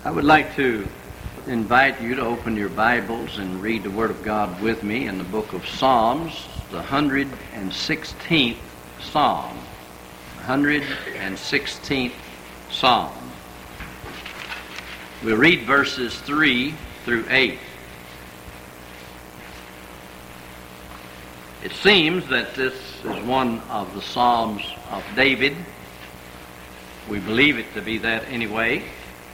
I would like to invite you to open your Bibles and read the Word of God with me in the book of Psalms, the 116th Psalm. 116th Psalm. We'll read verses 3 through 8. It seems that this is one of the Psalms of David. We believe it to be that anyway.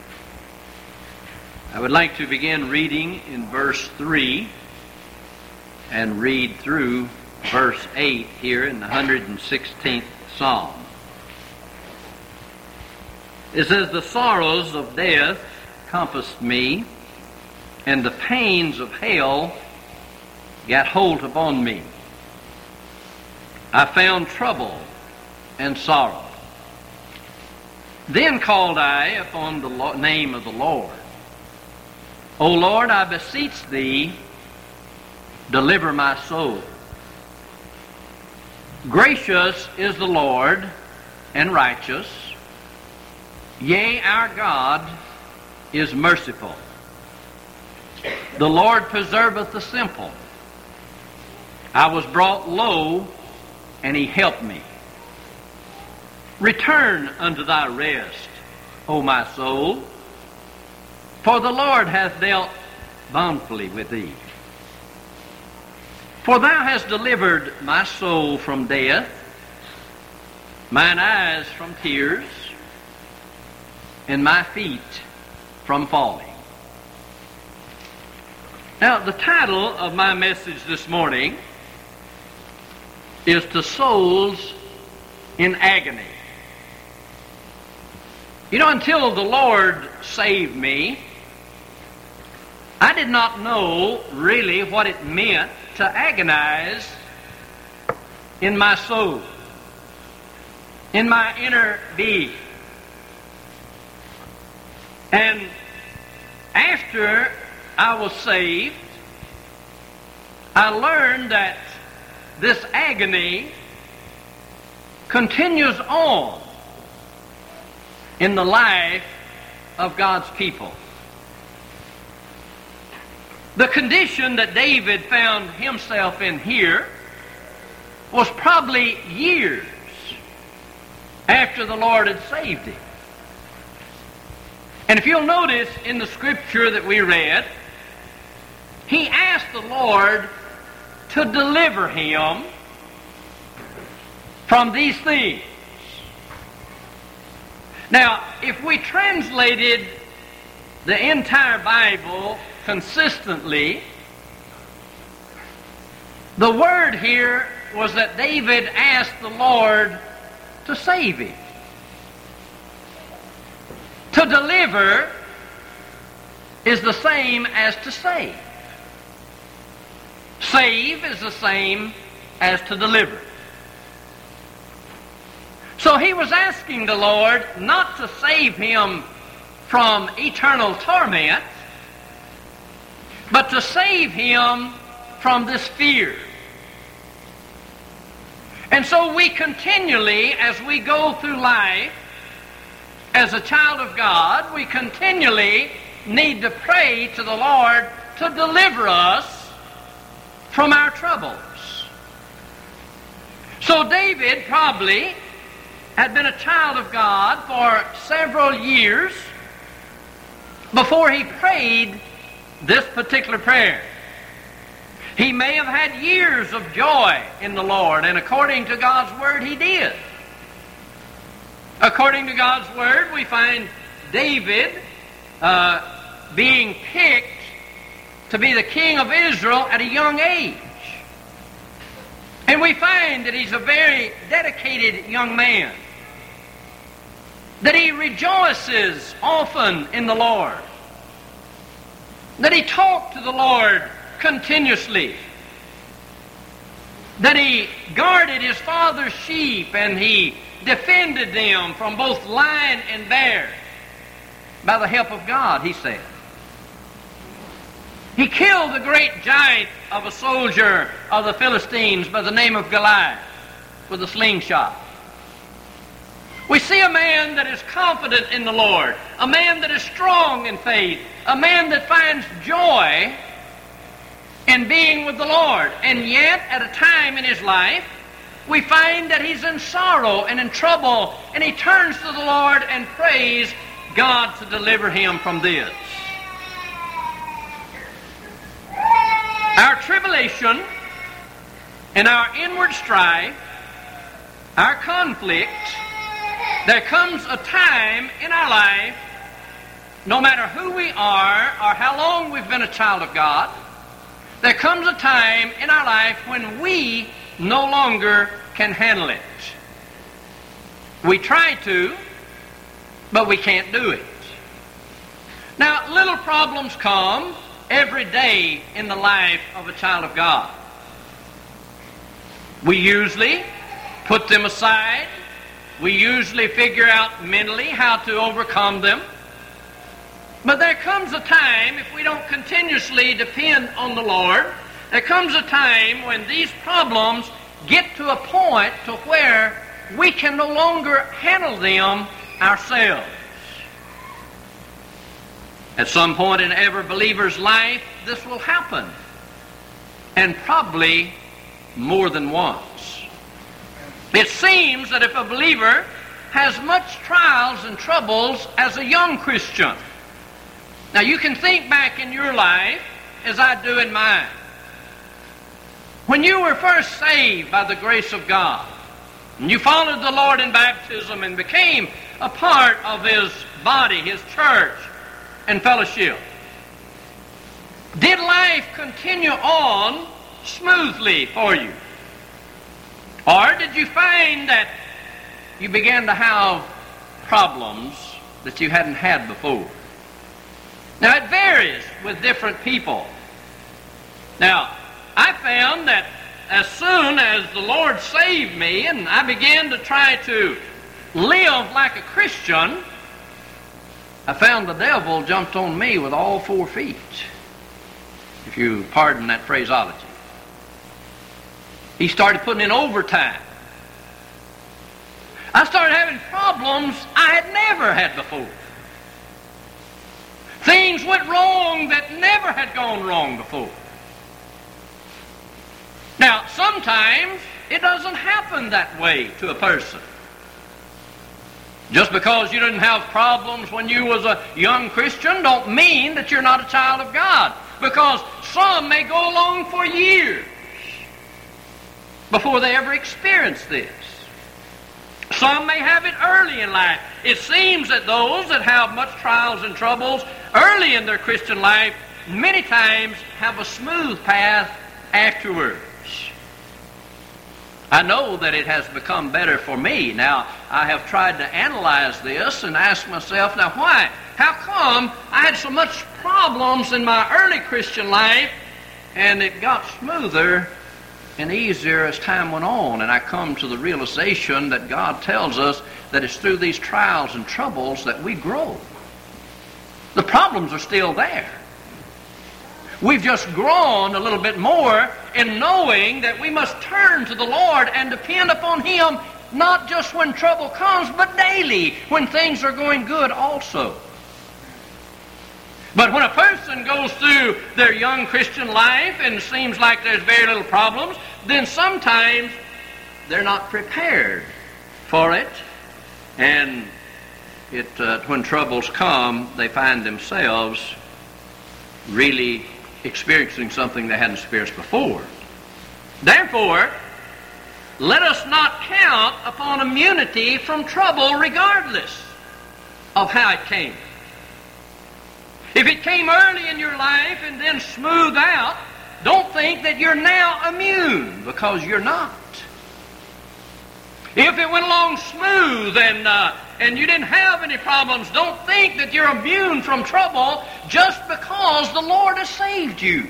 I would like to begin reading in verse 3 and read through verse 8 here in the 116th Psalm. It says, "The sorrows of death compassed me, and the pains of hell got hold upon me. I found trouble and sorrow. Then called I upon the name of the Lord. O Lord, I beseech thee, deliver my soul. Gracious is the Lord, and righteous. Yea, our God is merciful. The Lord preserveth the simple. I was brought low, and he helped me. Return unto thy rest, O my soul, for the Lord hath dealt bountifully with thee. For thou hast delivered my soul from death, mine eyes from tears, and my feet from falling." Now, the title of my message this morning is "To Souls in Agony." You know, until the Lord saved me, I did not know really what it meant to agonize in my soul, in my inner being. And after I was saved, I learned that this agony continues on in the life of God's people. The condition that David found himself in here was probably years after the Lord had saved him. And if you'll notice in the scripture that we read, he asked the Lord to deliver him from these things. Now, if we translated the entire Bible consistently, the word here was that David asked the Lord to save him. To deliver is the same as to save. Save is the same as to deliver. So he was asking the Lord not to save him from eternal torment, but to save him from this fear. And so we continually, as we go through life, as a child of God, we continually need to pray to the Lord to deliver us from our troubles. So David probably had been a child of God for several years before he prayed this particular prayer. He may have had years of joy in the Lord, and according to God's Word, he did. According to God's Word, we find David being picked to be the king of Israel at a young age. And we find that he's a very dedicated young man, that he rejoices often in the Lord, that he talked to the Lord continuously, that he guarded his father's sheep and he defended them from both lion and bear by the help of God, he said. He killed the great giant of a soldier of the Philistines by the name of Goliath with a slingshot. We see a man that is confident in the Lord, a man that is strong in faith, a man that finds joy in being with the Lord. And yet, at a time in his life, we find that he's in sorrow and in trouble, and he turns to the Lord and prays God to deliver him from this. Our tribulation and our inward strife, our conflict, there comes a time in our life, no matter who we are or how long we've been a child of God, there comes a time in our life when we no longer can handle it. We try to, but we can't do it. Now, little problems come every day in the life of a child of God. We usually put them aside. We usually figure out mentally how to overcome them. But there comes a time, if we don't continuously depend on the Lord, there comes a time when these problems get to a point to where we can no longer handle them ourselves. At some point in every believer's life, this will happen. And probably more than once. It seems that if a believer has much trials and troubles as a young Christian, now you can think back in your life as I do in mine. When you were first saved by the grace of God, and you followed the Lord in baptism and became a part of His body, His church, and fellowship, did life continue on smoothly for you? Or did you find that you began to have problems that you hadn't had before? Now, it varies with different people. Now, I found that as soon as the Lord saved me and I began to try to live like a Christian, I found the devil jumped on me with all 4 feet, if you pardon that phraseology. He started putting in overtime. I started having problems I had never had before. Things went wrong that never had gone wrong before. Now, sometimes it doesn't happen that way to a person. Just because you didn't have problems when you was a young Christian don't mean that you're not a child of God. Because some may go along for years before they ever experience this. Some may have it early in life. It seems that those that have much trials and troubles early in their Christian life many times have a smooth path afterwards. I know that it has become better for me. Now, I have tried to analyze this and ask myself, now why? How come I had so much problems in my early Christian life and it got smoother and easier as time went on? And I come to the realization that God tells us that it's through these trials and troubles that we grow. The problems are still there. We've just grown a little bit more in knowing that we must turn to the Lord and depend upon Him, not just when trouble comes, but daily, when things are going good also. But when a person goes through their young Christian life and it seems like there's very little problems, then sometimes they're not prepared for it. And when troubles come, they find themselves really experiencing something they hadn't experienced before. Therefore, let us not count upon immunity from trouble regardless of how it came. If it came early in your life and then smoothed out, don't think that you're now immune, because you're not. If it went along smooth and you didn't have any problems, don't think that you're immune from trouble just because the Lord has saved you.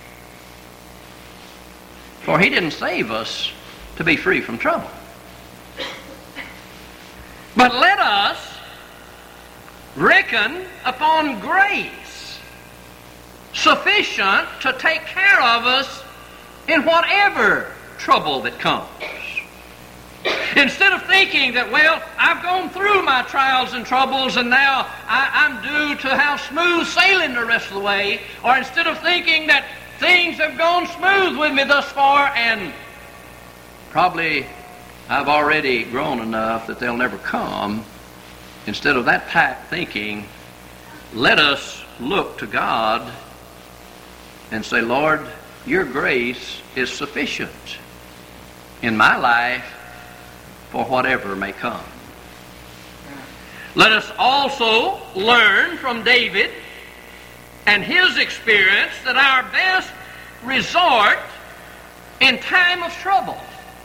For He didn't save us to be free from trouble. But let us reckon upon grace sufficient to take care of us in whatever trouble that comes. Instead of thinking that, well, I've gone through my trials and troubles and now I'm due to have smooth sailing the rest of the way, or instead of thinking that things have gone smooth with me thus far and probably I've already grown enough that they'll never come, instead of that type thinking, let us look to God and say, Lord, your grace is sufficient in my life for whatever may come. Let us also learn from David and his experience that our best resort in time of trouble,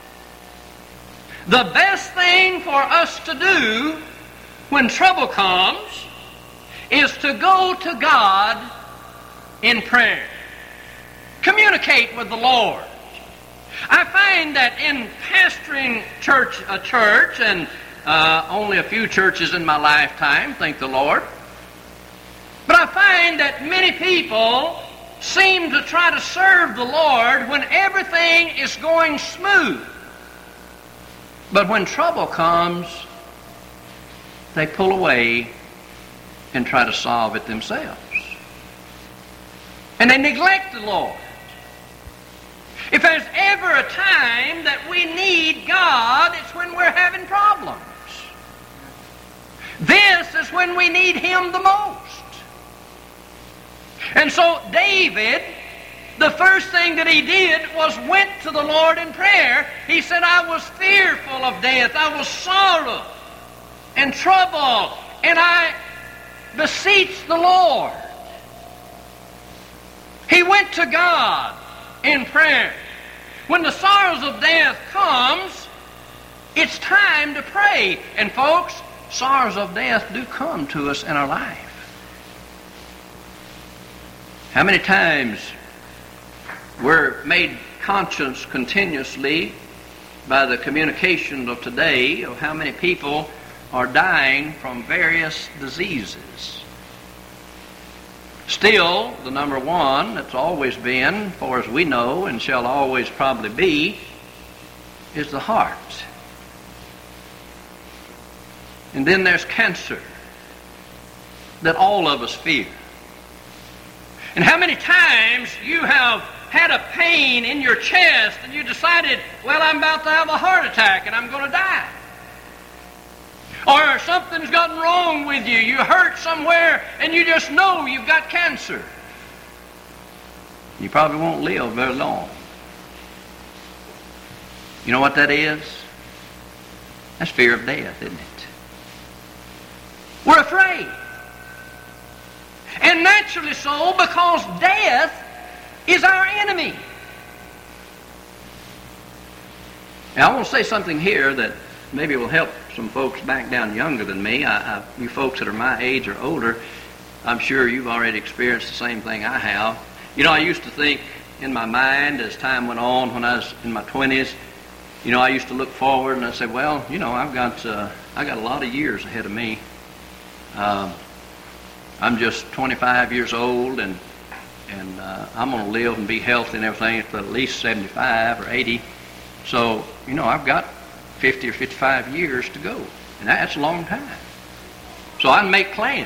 the best thing for us to do when trouble comes, is to go to God in prayer. Communicate with the Lord. I find that in pastoring a church, and only a few churches in my lifetime, thank the Lord, but I find that many people seem to try to serve the Lord when everything is going smooth. But when trouble comes, they pull away and try to solve it themselves. And they neglect the Lord. If there's ever a time that we need God, it's when we're having problems. This is when we need Him the most. And so David, the first thing that he did was went to the Lord in prayer. He said, I was fearful of death. I was sorrow and trouble, and I beseech the Lord. He went to God in prayer. When the sorrows of death comes, it's time to pray. And folks, sorrows of death do come to us in our life. How many times we're made conscious continuously by the communication of today of how many people are dying from various diseases. Still, the number one that's always been, for as we know, and shall always probably be, is the heart. And then there's cancer that all of us fear. And how many times you have had a pain in your chest and you decided, well, I'm about to have a heart attack and I'm going to die. Or something's gotten wrong with you. You hurt somewhere and you just know you've got cancer. You probably won't live very long. You know what that is? That's fear of death, isn't it? We're afraid. And naturally so, because death is our enemy. Now, I want to say something here that maybe will help some folks back down younger than me. You folks that are my age or older, I'm sure you've already experienced the same thing I have. You know, I used to think in my mind as time went on when I was in my 20s, you know, I used to look forward and I'd say, well, you know, I got a lot of years ahead of me. I'm just 25 years old, and I'm going to live and be healthy and everything for at least 75 or 80. So, you know, I've got 50 or 55 years to go, and that's a long time. So I can make plans.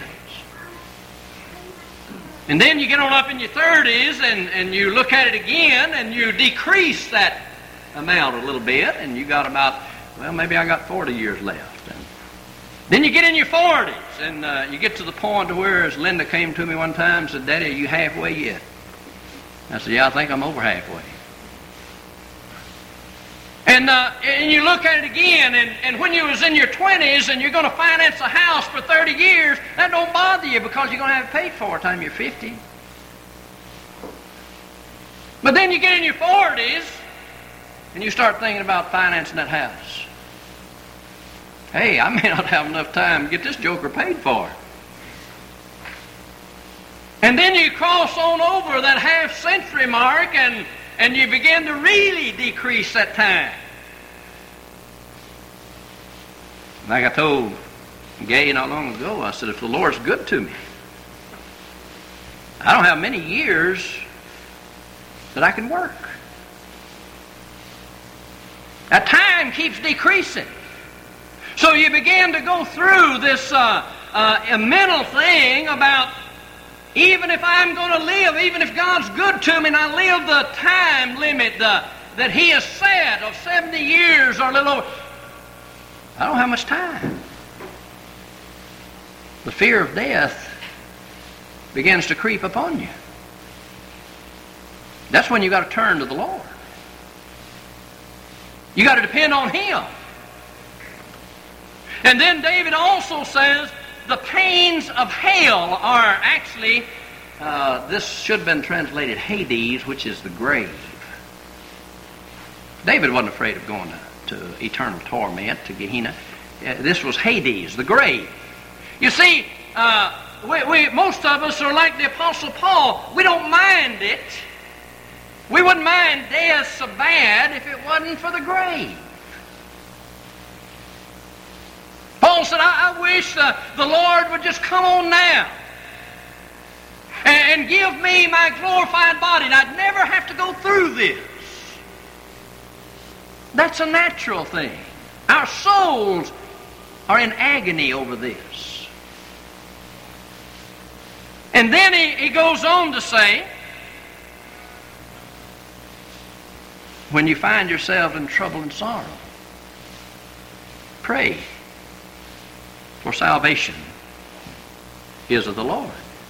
And then you get on up in your 30s, and you look at it again, and you decrease that amount a little bit, and you got about, well, maybe I got 40 years left. Then you get in your 40s, and you get to the point where, as Linda came to me one time and said, Daddy, are you halfway yet? I said, yeah, I think I'm over halfway. And you look at it again, and when you was in your 20s and you're going to finance a house for 30 years, that don't bother you because you're going to have it paid for by the time you're 50. But then you get in your 40s, and you start thinking about financing that house. Hey, I may not have enough time to get this joker paid for. And then you cross on over that half-century mark, and you begin to really decrease that time. Like I told Gay not long ago, I said, if the Lord's good to me, I don't have many years that I can work. At times time keeps decreasing. So you begin to go through this a mental thing about, even if I'm going to live, even if God's good to me and I live the time limit that He has set of 70 years or a little over, I don't have much time. The fear of death begins to creep upon you. That's when you got to turn to the Lord. You got to depend on Him. And then David also says the pains of hell are actually, this should have been translated Hades, which is the grave. David wasn't afraid of going to eternal torment, to Gehenna. This was Hades, the grave. You see, most of us are like the Apostle Paul. We don't mind it. We wouldn't mind death so bad if it wasn't for the grave. Paul said, I wish the Lord would just come on now and give me my glorified body, and I'd never have to go through this. That's a natural thing. Our souls are in agony over this. And then he goes on to say, when you find yourself in trouble and sorrow, pray, for salvation is of the Lord.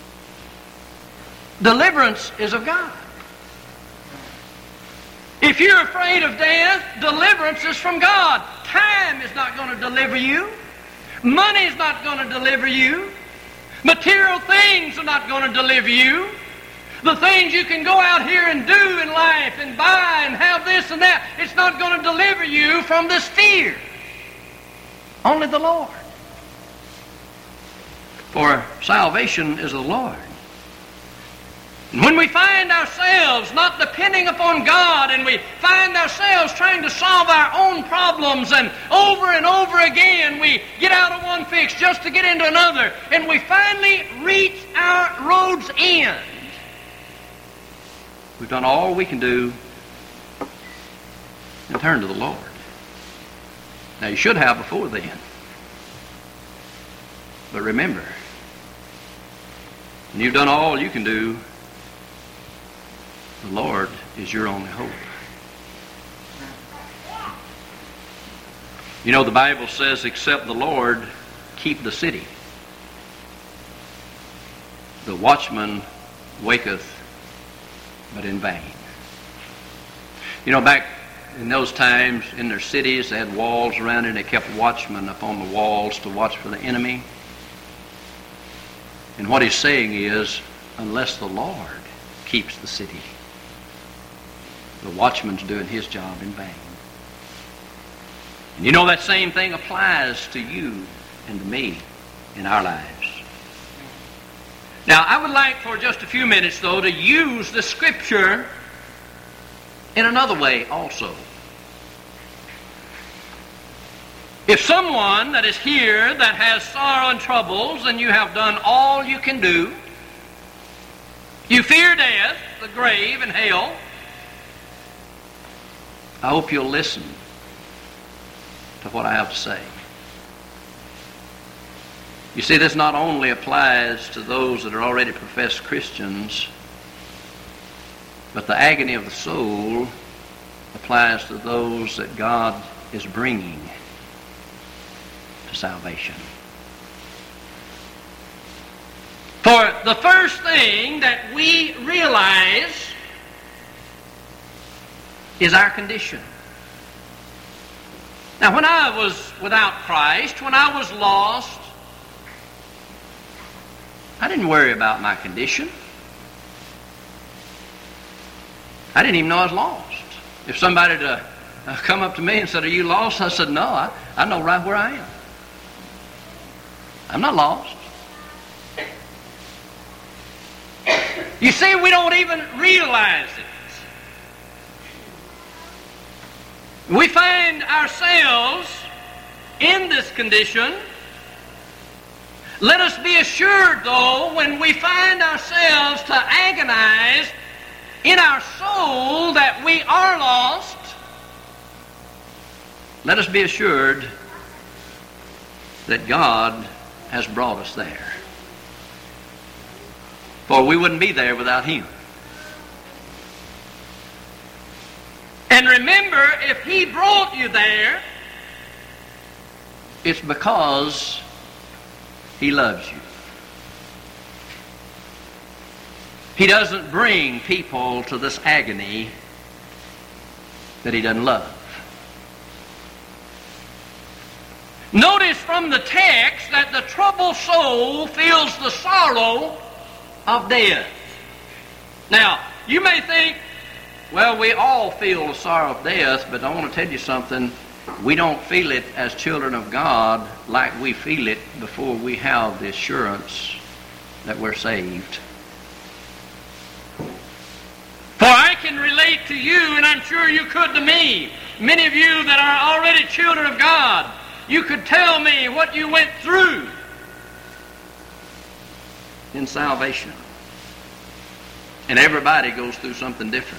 Deliverance is of God. If you're afraid of death, deliverance is from God. Time is not going to deliver you. Money is not going to deliver you. Material things are not going to deliver you. The things you can go out here and do in life and buy and have this and that, it's not going to deliver you from this fear. Only the Lord. For salvation is of the Lord. And when we find ourselves not depending upon God, and we find ourselves trying to solve our own problems, and over again we get out of one fix just to get into another, and we finally reach our road's end, we've done all we can do and turn to the Lord. Now you should have before then. But remember, when you've done all you can do, the Lord is your only hope. You know, the Bible says, except the Lord keep the city, the watchman waketh but in vain. You know, back in those times, in their cities, they had walls around it, and they kept watchmen up on the walls to watch for the enemy. And what he's saying is, unless the Lord keeps the city, the watchman's doing his job in vain. And you know, that same thing applies to you and to me in our lives. Now, I would like for just a few minutes, though, to use the Scripture in another way also. If someone that is here that has sorrow and troubles, and you have done all you can do, you fear death, the grave, and hell, I hope you'll listen to what I have to say. You see, this not only applies to those that are already professed Christians, but the agony of the soul applies to those that God is bringing to salvation. For the first thing that we realize is our condition. Now, when I was without Christ, when I was lost, I didn't worry about my condition. I didn't even know I was lost. If somebody had come up to me and said, "Are you lost?" I said, "No, I know right where I am. I'm not lost." You see, we don't even realize it. We find ourselves in this condition. Let us be assured, though, when we find ourselves to agonize in our soul that we are lost, let us be assured that God has brought us there. For we wouldn't be there without Him. And remember, if He brought you there, it's because He loves you. He doesn't bring people to this agony that He doesn't love. Notice from the text that the troubled soul feels the sorrow of death. Now, you may think, well, we all feel the sorrow of death, but I want to tell you something. We don't feel it as children of God like we feel it before we have the assurance that we're saved. For I can relate to you, and I'm sure you could to me. Many of you that are already children of God, you could tell me what you went through in salvation. And everybody goes through something different.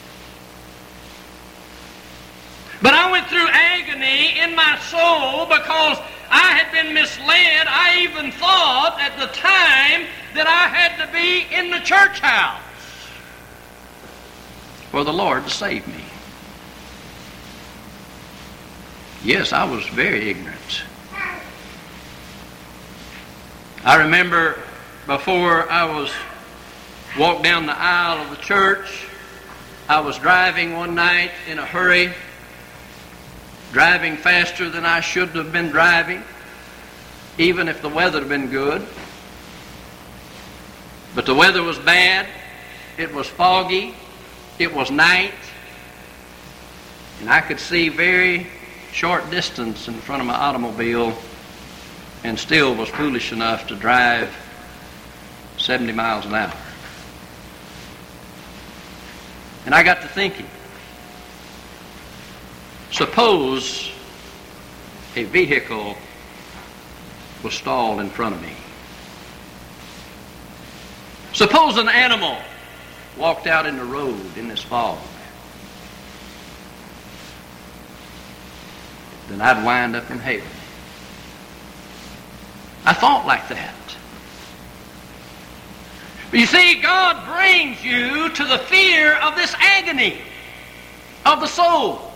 But I went through agony in my soul because I had been misled. I even thought at the time that I had to be in the church house for the Lord to save me. Yes, I was very ignorant. I remember before I was walked down the aisle of the church, I was driving one night in a hurry, driving faster than I should have been driving, even if the weather had been good. But the weather was bad, it was foggy, it was night, and I could see very short distance in front of my automobile, and still was foolish enough to drive 70 miles an hour. And I got to thinking, suppose a vehicle was stalled in front of me. Suppose an animal walked out in the road in this fog. Then I'd wind up in hell. I thought like that. But you see, God brings you to the fear of this agony of the soul.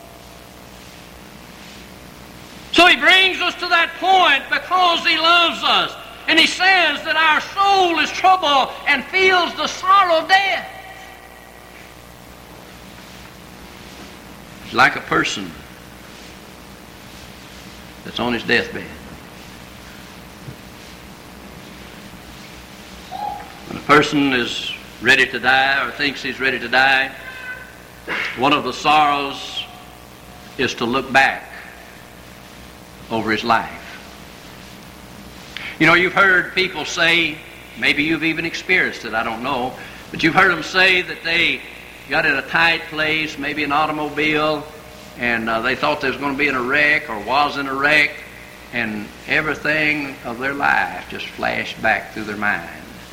So He brings us to that point because He loves us. And He says that our soul is troubled and feels the sorrow of death. It's like a person that's on his deathbed. When a person is ready to die or thinks he's ready to die, one of the sorrows is to look back over his life. You know, you've heard people say, maybe you've even experienced it, I don't know, but you've heard them say that they got in a tight place, maybe an automobile, and they thought they was going to be in a wreck or was in a wreck, and everything of their life just flashed back through their mind.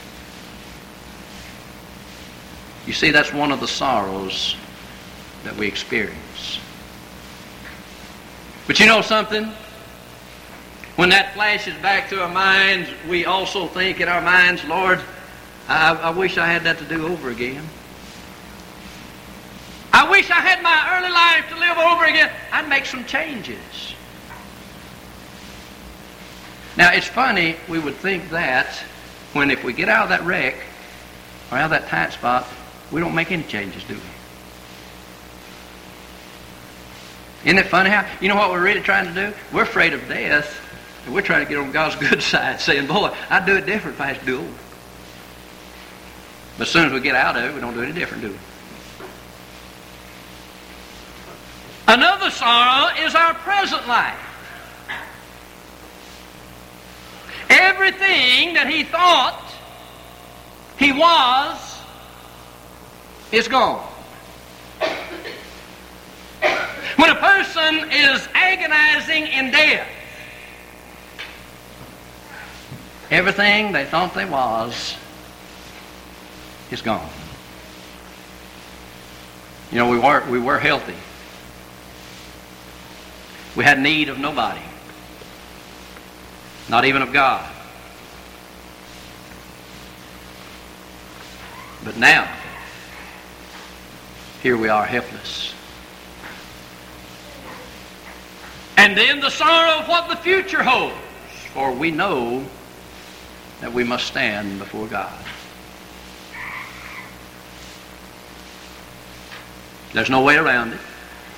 You see, that's one of the sorrows that we experience. But you know something? When that flashes back to our minds, we also think in our minds, Lord, I wish I had that to do over again. I wish I had my early life to live over again. I'd make some changes. Now, it's funny, we would think that when if we get out of that wreck or out of that tight spot, we don't make any changes, do we? Isn't it funny how, you know what we're really trying to do? We're afraid of death, and we're trying to get on God's good side, saying, boy, I'd do it different if I had to do it over. But as soon as we get out of it, we don't do any different, do we? Another sorrow is our present life. Everything that he thought he was is gone. When a person is agonizing in death, everything they thought they was is gone. You know, we were healthy. We had need of nobody, not even of God. But now, here we are helpless. And then the sorrow of what the future holds, for we know that we must stand before God. There's no way around it.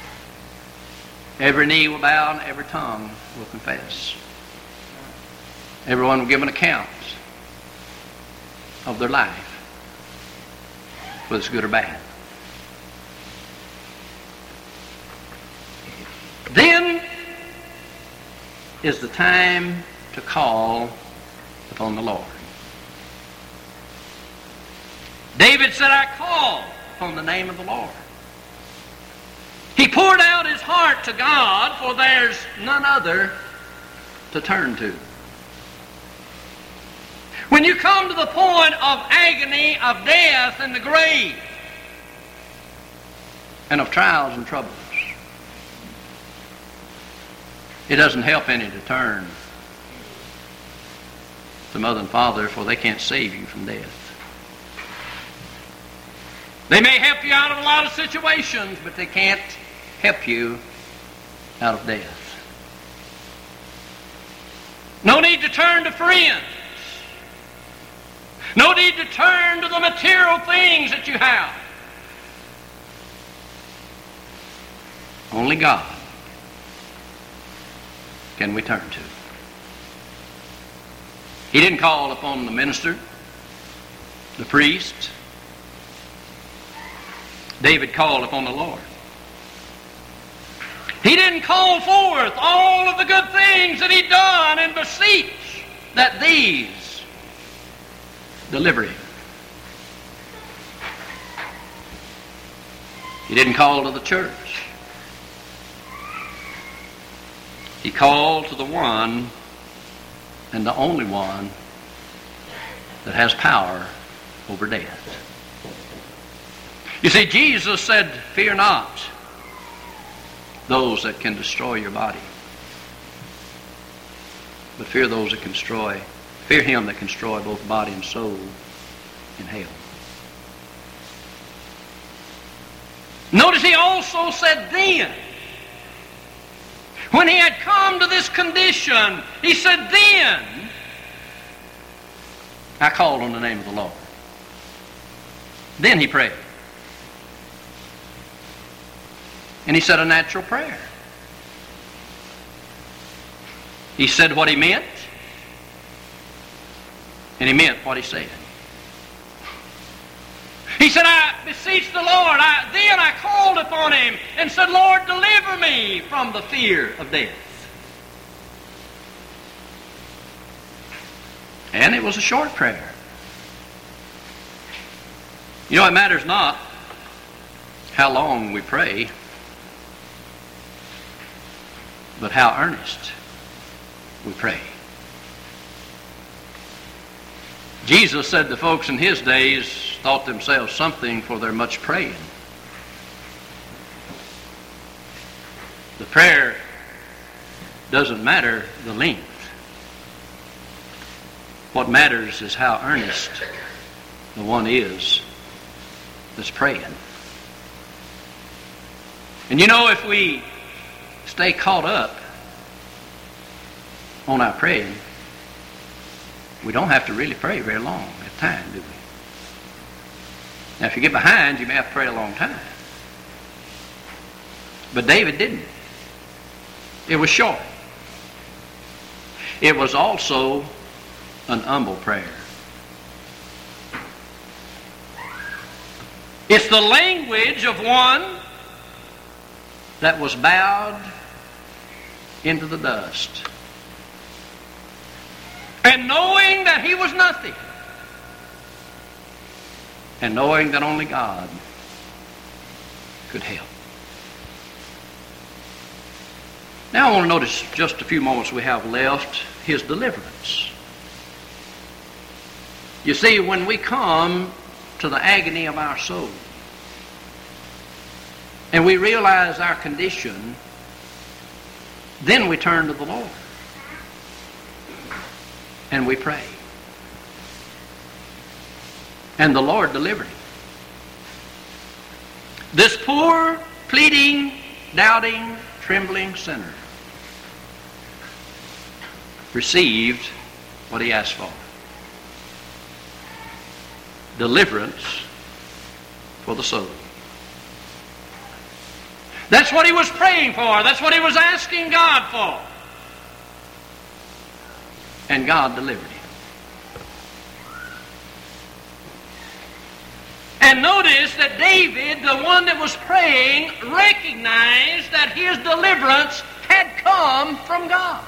Every knee will bow and every tongue will confess. Everyone will give an account of their life, whether it's good or bad. Then is the time to call upon the Lord. David said, I call upon the name of the Lord. He poured out his heart to God, for there's none other to turn to. When you come to the point of agony, of death and the grave, and of trials and troubles, it doesn't help any to turn to Mother and Father, for they can't save you from death. They may help you out of a lot of situations, but they can't help you out of death. No need to turn to friends. No need to turn to the material things that you have. Only God can we turn to. He didn't call upon the minister, the priest. David called upon the Lord. He didn't call forth all of the good things that he'd done and beseech that these deliver him. He didn't call to the church. He called to the one and the only one that has power over death. You see, Jesus said, fear not those that can destroy your body, but fear those that can destroy, fear him that can destroy both body and soul in hell. Notice he also said then, when he had come to this condition, he said, then I called on the name of the Lord. Then he prayed. And he said a natural prayer. He said what he meant, and he meant what he said. He said, I beseech the Lord. Then I called upon him and said, Lord, deliver me from the fear of death. And it was a short prayer. You know, it matters not how long we pray, but how earnest we pray. Jesus said the folks in his days thought themselves something for their much praying. The prayer doesn't matter the length. What matters is how earnest the one is that's praying. And you know, if we stay caught up on our praying, we don't have to really pray very long at a time, do we? Now, if you get behind, you may have to pray a long time. But David didn't. It was short. It was also an humble prayer. It's the language of one that was bowed into the dust, and knowing that he was nothing, and knowing that only God could help. Now I want to notice just a few moments we have left, his deliverance. You see, when we come to the agony of our soul, and we realize our condition, Then we turn to the Lord. And we pray. And the Lord delivered him. This poor, pleading, doubting, trembling sinner received what he asked for. Deliverance for the soul. That's what he was praying for. That's what he was asking God for. And God delivered him. And notice that David, the one that was praying, recognized that his deliverance had come from God.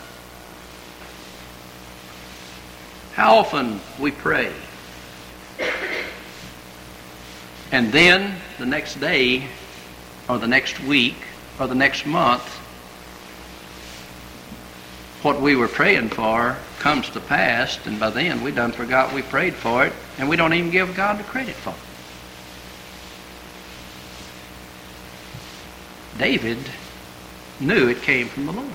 How often we pray, and then the next day, or the next week, or the next month, what we were praying for comes to pass, and by then we done forgot we prayed for it, and we don't even give God the credit for it. David knew it came from the Lord.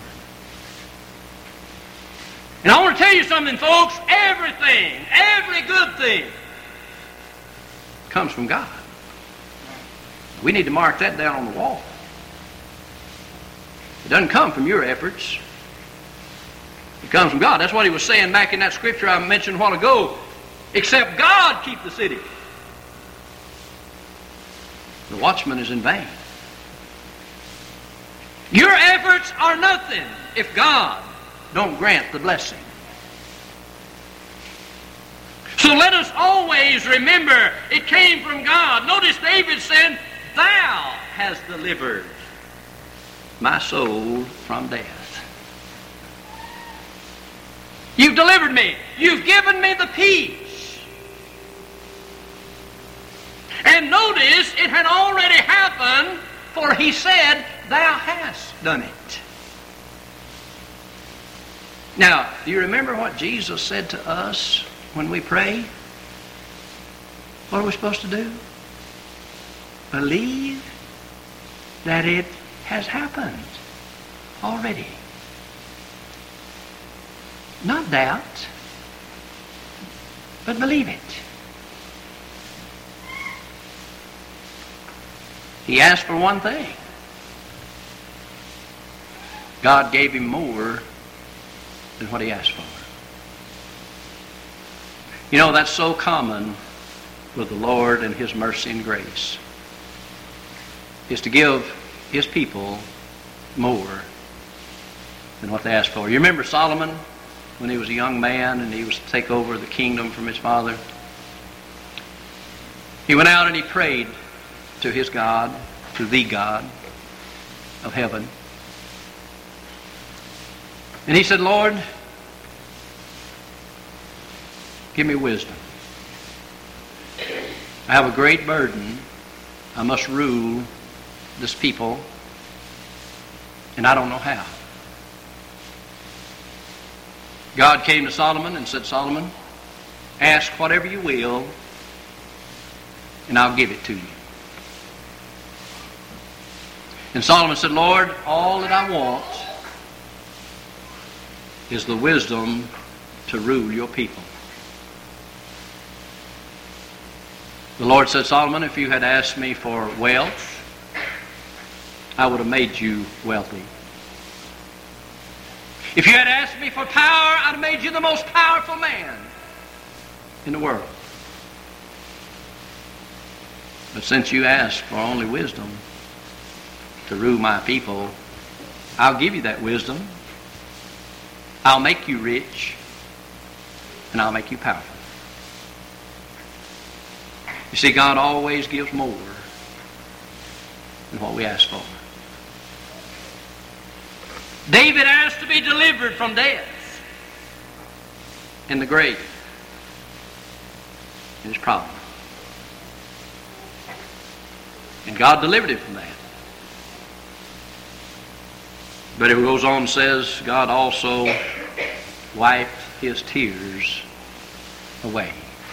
And I want to tell you something, folks. Everything, every good thing comes from God. We need to mark that down on the wall. It doesn't come from your efforts. It comes from God. That's what he was saying back in that scripture I mentioned a while ago. Except God keep the city, the watchman is in vain. Your efforts are nothing if God don't grant the blessing. So let us always remember it came from God. Notice David said, "Thou hast delivered my soul from death." You've delivered me. You've given me the peace. And notice it had already happened, for he said, "Thou hast done it." Now, do you remember what Jesus said to us when we pray? What are we supposed to do? Believe that it has happened already. Not doubt, but believe it. He asked for one thing. God gave him more than what he asked for. You know, that's so common with the Lord and his mercy and grace, is to give his people more than what they asked for. You remember Solomon when he was a young man and he was to take over the kingdom from his father? He went out and he prayed to his God, to the God of heaven. And he said, "Lord, give me wisdom. I have a great burden. I must rule this people, and I don't know how." God came to Solomon and said, "Solomon, ask whatever you will, and I'll give it to you." And Solomon said, "Lord, all that I want is the wisdom to rule your people." The Lord said, "Solomon, if you had asked me for wealth, I would have made you wealthy. If you had asked me for power, I'd have made you the most powerful man in the world. But since you asked for only wisdom to rule my people, I'll give you that wisdom. I'll make you rich, and I'll make you powerful." You see, God always gives more than what we ask for. David asked to be delivered from death and the grave and his problem. And God delivered him from that. But it goes on and says, God also wiped his tears away.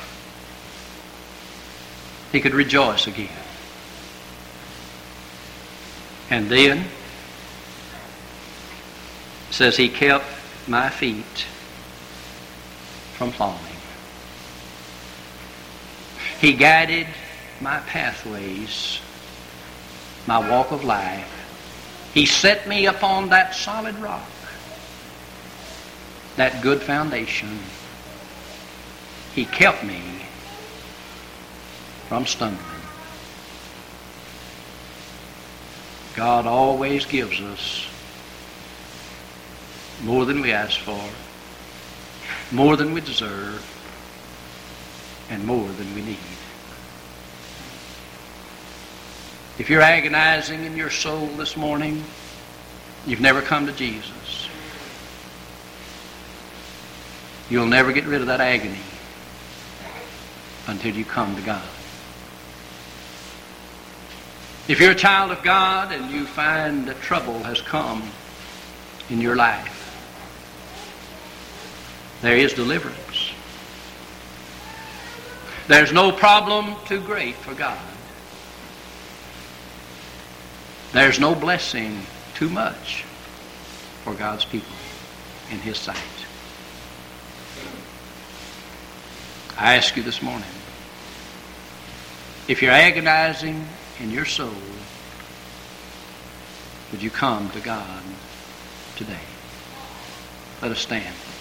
He could rejoice again. And then says He kept my feet from falling. He guided my pathways, my walk of life. He set me upon that solid rock, that good foundation. He kept me from stumbling. God always gives us more than we ask for, more than we deserve, and more than we need. If you're agonizing in your soul this morning, you've never come to Jesus. You'll never get rid of that agony until you come to God. If you're a child of God and you find that trouble has come in your life, there is deliverance. There's no problem too great for God. There's no blessing too much for God's people in His sight. I ask you this morning, if you're agonizing in your soul, would you come to God today? Let us stand.